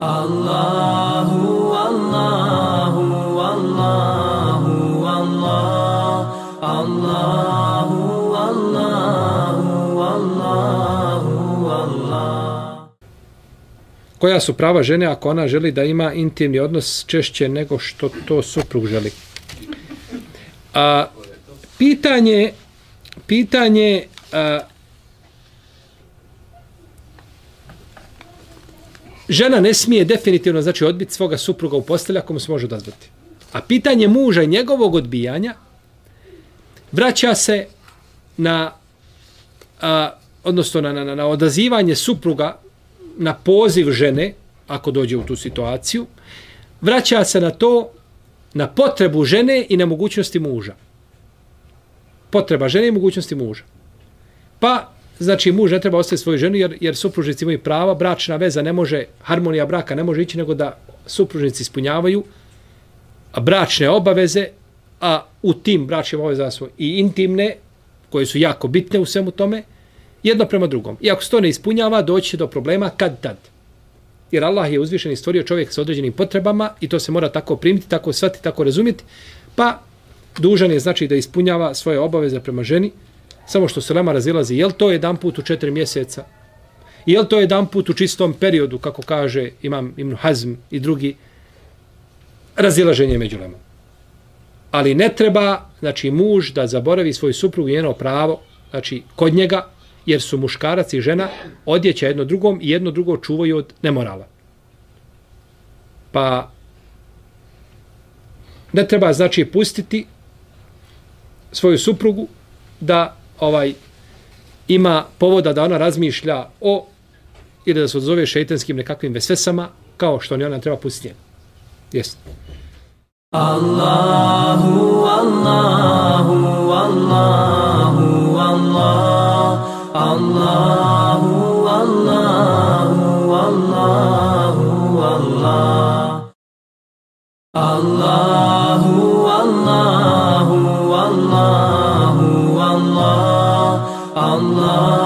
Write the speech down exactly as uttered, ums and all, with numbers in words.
Allahu, Allahu, Allahu, Allah, Allahu, Allahu, Allahu, Allah. Koja su prava žene ako ona želi da ima intimni odnos češće nego što to suprug želi? A, pitanje, pitanje a, žena ne smije definitivno znači odbiti svoga supruga u postelju ako mu se može odazvati. A pitanje muža i njegovog odbijanja vraća se na a, odnosno na, na, na odazivanje supruga na poziv žene, ako dođe u tu situaciju, vraća se na to, na potrebu žene i na mogućnosti muža. Potreba žene i mogućnosti muža. Pa, znači, muž ne treba ostaviti svoju ženu, jer, jer supružnici imaju prava, bračna veza ne može, harmonija braka ne može ići, nego da supružnici ispunjavaju bračne obaveze, a u tim bračnim obavezama su i intimne, koje su jako bitne u svemu tome, jedno prema drugom. I ako se to ne ispunjava, doći će do problema kad tad. Jer Allah je uzvišen i stvorio čovjek sa određenim potrebama i to se mora tako primiti, tako shvatiti, tako razumjeti. Pa dužan je znači da ispunjava svoje obaveze prema ženi, samo što se lema razilazi. Je li to jedan put u četiri mjeseca? Je li to jedan put u čistom periodu, kako kaže Imam Ibn Hazm i drugi? Razilaženje među lemom. Ali ne treba, znači, muž da zaboravi svoju suprugu i njeno pravo, znači, kod njega, jer su muškarac i žena odjeća jedno drugom i jedno drugo čuvaju od nemorala. Pa ne treba, znači, pustiti svoju suprugu da ovaj ima povoda da ona razmišlja o ili da se odzove šejtanskim nekakvim vesvesama, kao što ni ona treba pustiti njega. Jeste. Allahu, Allahu, Allahu, Allah, Allahu, Allahu, Allahu, Allah. Allahu, Allahu, Allahu, Allah, Allah.